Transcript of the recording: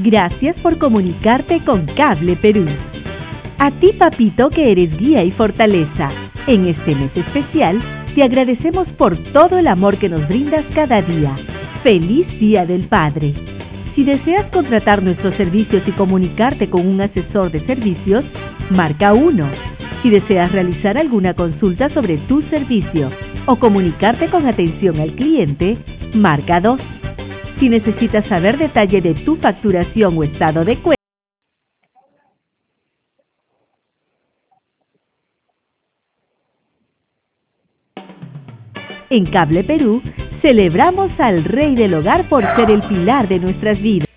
Gracias por comunicarte con Cable Perú. A ti, papito, que eres guía y fortaleza. En este mes especial, te agradecemos por todo el amor que nos brindas cada día. ¡Feliz Día del Padre! Si deseas contratar nuestros servicios y comunicarte con un asesor de servicios, marca 1. Si deseas realizar alguna consulta sobre tu servicio o comunicarte con atención al cliente, marca 2. Si necesitas saber detalle de tu facturación o estado de cuenta, en Cable Perú, celebramos al Rey del Hogar por ser el pilar de nuestras vidas.